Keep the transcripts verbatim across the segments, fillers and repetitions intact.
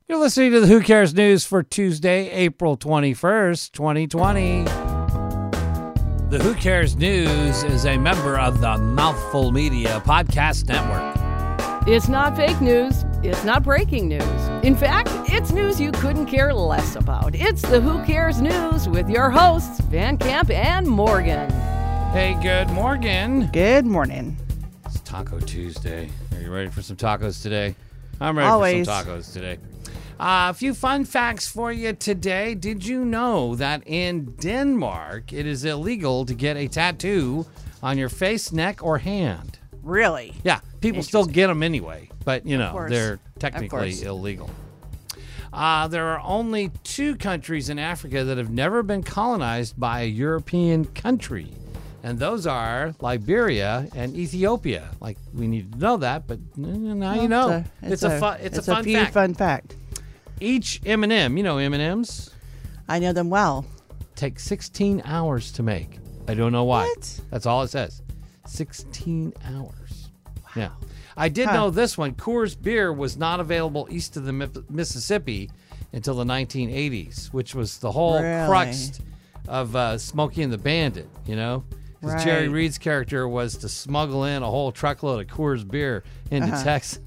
You're listening to the Who Cares News for Tuesday, April twenty-first, twenty twenty. The Who Cares News is a member of the Mouthful Media Podcast Network. It's not fake news. It's not breaking news. In fact, it's news you couldn't care less about. It's the Who Cares News with your hosts, Van Camp and Morgan. Hey, good morning. Good morning. It's Taco Tuesday. Are you ready for some tacos today? I'm ready Always. for some tacos today. Uh, a few fun facts for you today. Did you know that in Denmark, it is illegal to get a tattoo on your face, neck, or hand? Really? Yeah, people still get them anyway, but, you know, course. they're Of technically course. illegal. Uh, there are only two countries in Africa that have never been colonized by a European country, and those are Liberia and Ethiopia. Like, we need to know that, but now you know. It's, a, fun, it's, it's a fun a few fact. fun fact. Each M and M, you know M and M's, I know them well. take sixteen hours to make. I don't know why. What? That's all it says. sixteen hours. Wow. Yeah. I did Huh. know this one. Coors beer was not available east of the Mi- Mississippi until the nineteen eighties, which was the whole Really? crux of uh, Smokey and the Bandit, you know? Because Jerry Right. Reed's character was to smuggle in a whole truckload of Coors beer into Uh-huh. Texas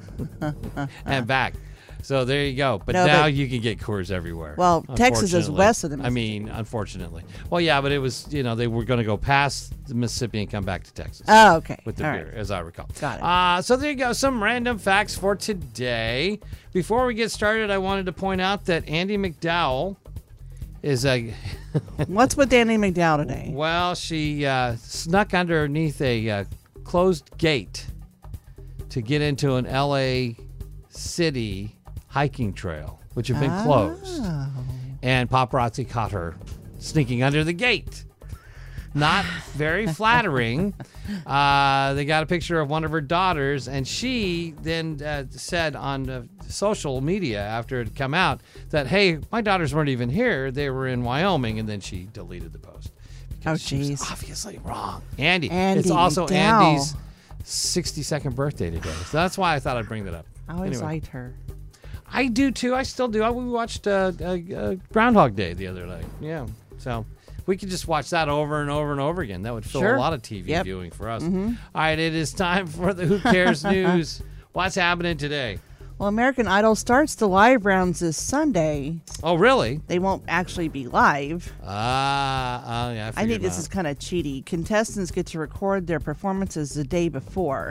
and back. So there you go. But No, now but- you can get Coors everywhere. Well, Texas is unfortunately. west of the I mean, unfortunately. Well, yeah, but it was, you know, they were going to go past the Mississippi and come back to Texas Oh, okay. with the All beer, right. as I recall. Got it. Uh, so there you go. Some random facts for today. Before we get started, I wanted to point out that Andy McDowell is a... What's with Danny McDowell today? Well, she uh, snuck underneath a uh, closed gate to get into an L A City hiking trail, which had been closed. Oh. And paparazzi caught her sneaking under the gate. Not very flattering. Uh, they got a picture of one of her daughters, and she then uh, said on uh, social media after it had come out that, hey, my daughters weren't even here. They were in Wyoming, and then she deleted the post. Because Oh, she was jeez. obviously wrong. Andy. Andy It's also McDowell. Andy's sixty-second birthday today. So that's why I thought I'd bring that up. I always Anyway. liked her. I do too. I still do. I, we watched uh, uh, uh, Groundhog Day the other night. Yeah. So we could just watch that over and over and over again. That would fill Sure. a lot of T V Yep. viewing for us. All right. It is time for the Who Cares News. What's happening today? Well, American Idol starts the live rounds this Sunday. Oh, really? They won't actually be live. Ah, uh, yeah. I, I think figured this that. is kind of cheaty. Contestants get to record their performances the day before.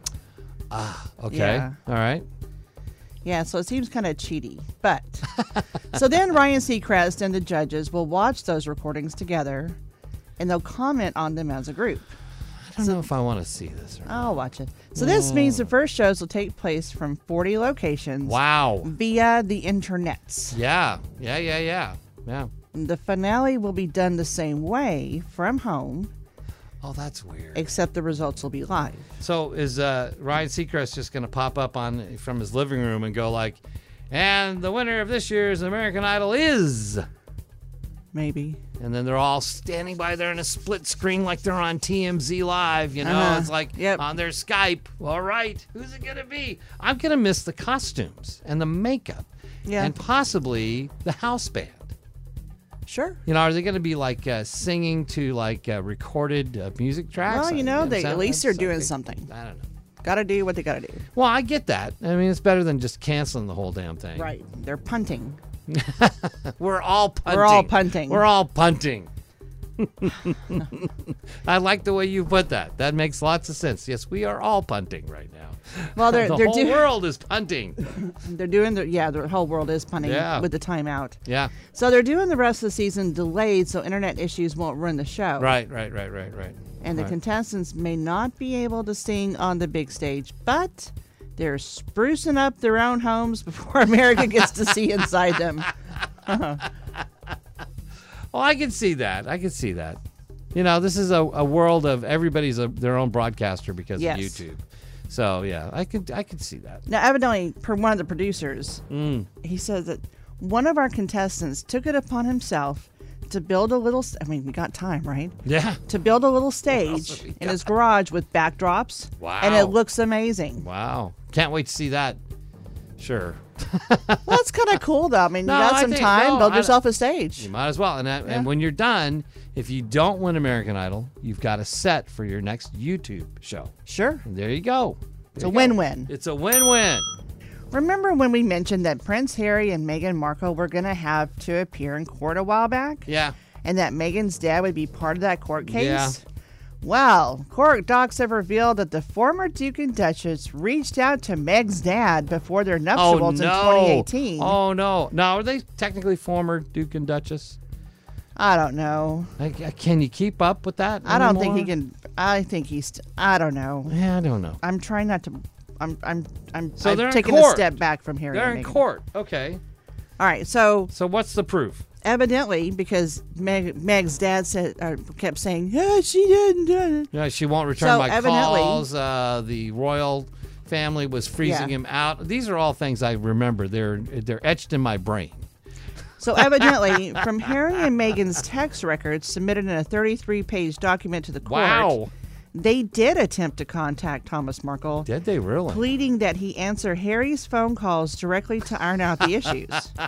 Okay. Yeah. All right. Yeah, so it seems kind of cheaty. But, so then Ryan Seacrest and the judges will watch those recordings together, and they'll comment on them as a group. I don't know if I want to see this. Or not. I'll watch it. So this means the first shows will take place from forty locations Wow. via the internets. Yeah. Yeah. Yeah. Yeah. Yeah. The finale will be done the same way from home, Oh, that's weird. except the results will be live. So is uh, Ryan Seacrest just going to pop up on from his living room and go like, and the winner of this year's American Idol is, Maybe. and then they're all standing by there in a split screen like they're on T M Z Live, you know, Uh-huh. it's like Yep. on their Skype. All right, who's it going to be? I'm going to miss the costumes and the makeup Yeah. and possibly the house band. Sure. You know, are they going to be like uh, singing to like uh, recorded uh, music tracks? Well, you know, Uh, they sound- at least they're that's doing okay. something. I don't know. Got to do what they got to do. Well, I get that. I mean, it's better than just canceling the whole damn thing. Right. They're punting. We're all punting. We're all punting. We're all punting. I like the way you put that. That makes lots of sense. Yes, we are all punting right now. Well, they're the they're whole doing world is punting. they're doing the yeah the whole world is punting Yeah. with the timeout. Yeah. So they're doing the rest of the season delayed, so internet issues won't ruin the show. Right, right, right, right, right. And the Right. contestants may not be able to sing on the big stage, but they're sprucing up their own homes before America gets to see inside them. Well, I can see that. I can see that. You know, this is a, a world of everybody's a, their own broadcaster because Yes. of YouTube. So yeah, I could I could see that. Now, evidently, per one of the producers, Mm. he says that one of our contestants took it upon himself to build a little. I mean, we got time, right? Yeah. To build a little else stage have we in his garage with backdrops. Wow. And it looks amazing. Wow. Can't wait to see that. Sure. Well, that's kind of cool, though. I mean, No, you got I some think- time. no, build I- yourself a stage. You might as well. And, that, Yeah. and when you're done, if you don't win American Idol, you've got a set for your next YouTube show. Sure. And there you go. It's There a you go. win-win. It's a win-win. Remember when we mentioned that Prince Harry and Meghan Markle were going to have to appear in court a while back? Yeah. And that Meghan's dad would be part of that court case? Yeah. Well, court docs have revealed that the former Duke and Duchess reached out to Meg's dad before their Oh, nuptials no. in twenty eighteen. Oh, no. Now, are they technically former Duke and Duchess? I don't know. Like, uh, can you keep up with that I don't think he anymore? can. I think he's. I don't know. Yeah, I don't know. I'm trying not to. I'm. I'm. I'm. So I'm they're in taking a court. step back from Harry. They're and in Meghan. court. Okay. All right. So So what's the proof? evidently, because Meg, Meg's dad said, uh, kept saying, "Yeah, she didn't do it." Yeah, she won't return So my evidently- calls. Uh, the royal family was freezing Yeah. him out. These are all things I remember. They're they're etched in my brain. So evidently, from Harry and Meghan's text records submitted in a thirty-three page document to the court, Wow. they did attempt to contact Thomas Markle, Did they really? pleading that he answer Harry's phone calls directly to iron out the issues.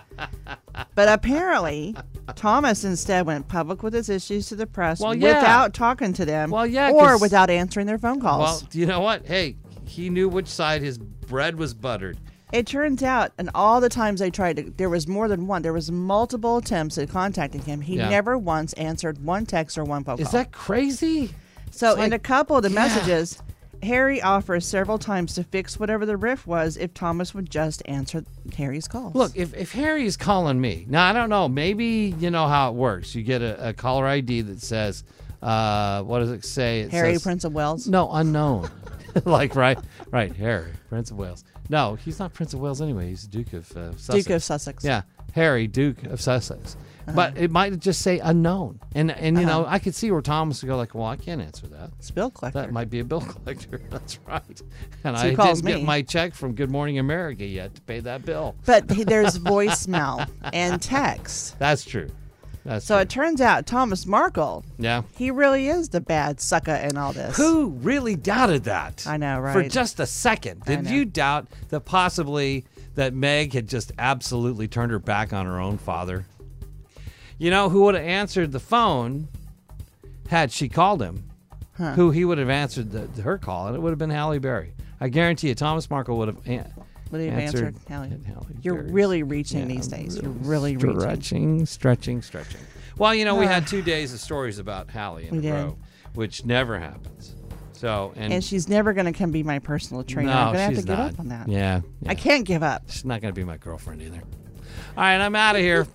But apparently, Thomas instead went public with his issues to the press Well, yeah. without talking to them Well, yeah, or 'cause- without answering their phone calls. Well, you know what? Hey, he knew which side his bread was buttered. It turns out, and all the times they tried to, there was more than one. There was multiple attempts at contacting him. He Yeah. never once answered one text or one phone Is call. that crazy? So It's in like- a couple of the yeah. messages, Harry offers several times to fix whatever the rift was if Thomas would just answer Harry's calls. Look, if, if Harry is calling me, now I don't know, maybe you know how it works. You get a, a caller I D that says, uh, what does it say? It Harry, says, Prince of Wales. No, unknown. Like, right, right, Harry, Prince of Wales. No, he's not Prince of Wales anyway. He's Duke of uh, Sussex. Duke of Sussex. Yeah, Harry, Duke of Sussex. But it might just say unknown. And, and you Uh-huh. know, I could see where Thomas would go like, well, I can't answer that. It's bill collector. That might be a bill collector. That's right. And So I he calls didn't get me. my check from Good Morning America yet to pay that bill. But he- there's voicemail and text. That's true. That's So true. it turns out Thomas Markle, Yeah. he really is the bad sucker in all this. Who really doubted that? I know, For right? just a second. I Did know. you doubt that possibly that Meg had just absolutely turned her back on her own father? You know, who would have answered the phone had she called him? Huh. Who he would have answered the, her call, and it would have been Halle Berry. I guarantee you, Thomas Markle would have an- Would he have answered. answered Halle? Halle You're Berry's. really reaching Yeah, these days. You're really really reaching. stretching, stretching, stretching. Well, you know, we had two days of stories about Halle in We a did. row, which never happens. So, and, And she's never going to come be my personal trainer. no, I'm going to have she's to give not. up on that. Yeah, yeah. I can't give up. She's not going to be my girlfriend either. All right, I'm out of here.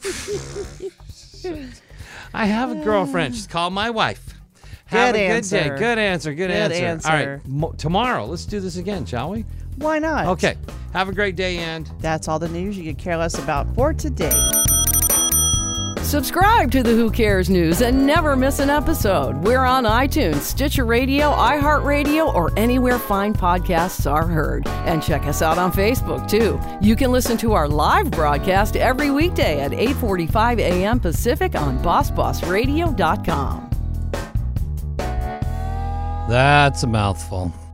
I have a girlfriend. She's called my wife. Have Good a answer. good day. Good answer. Good, Good answer. All answer. right, mo- tomorrow, let's do this again, shall we? Why not? Okay. Have a great day, and That's all the news you could care less about for today. Subscribe to the Who Cares News and never miss an episode. We're on iTunes, Stitcher Radio, iHeartRadio, or anywhere fine podcasts are heard. And check us out on Facebook, too. You can listen to our live broadcast every weekday at eight forty-five a.m. Pacific on boss boss radio dot com. that's a mouthful.